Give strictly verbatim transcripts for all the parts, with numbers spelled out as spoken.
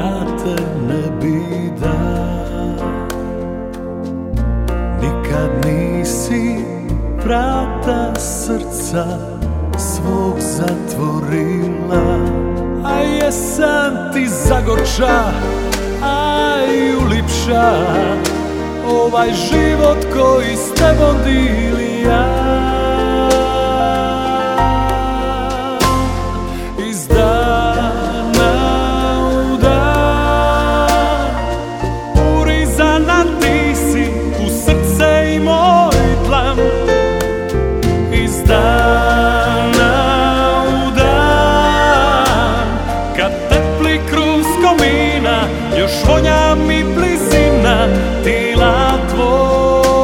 ja te ne bi dao. Nikad nisi vrata srca svog zatvorila, a jesen ti zagorča, a i ulipša ovaj život koji s tebom dili ja. Iz dana u dan urizana ti si u srce i moj tlan. Iz dana u dan kad tepli kruz komina još vonja mi blizina tila tvoj.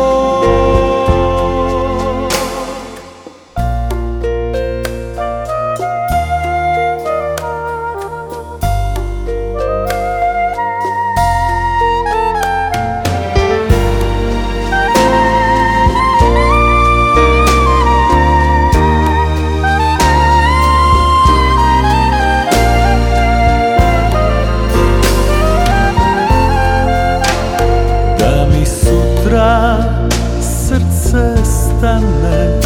Srce stane,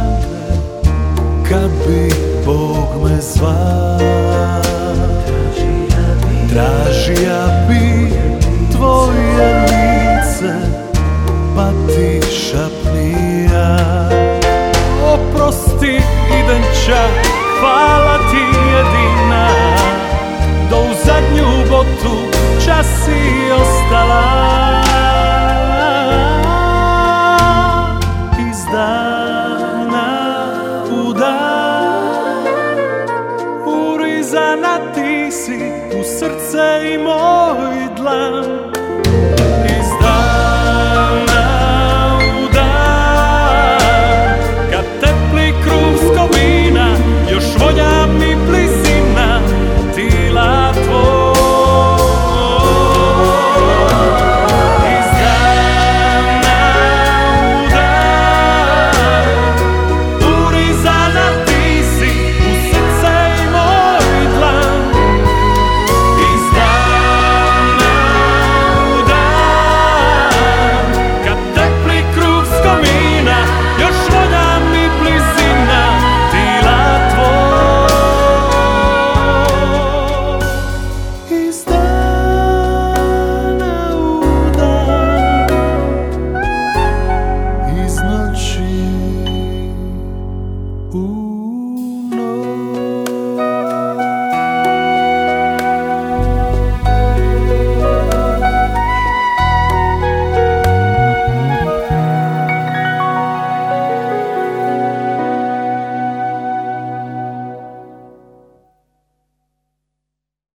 kad bi Bog me zva, tražija bi tvoje lice, pa ti šapni ja. Oprosti, idem čak, hvala ti jedina, do u zadnju botu čas si ostala. Urizana ti si u srce i moj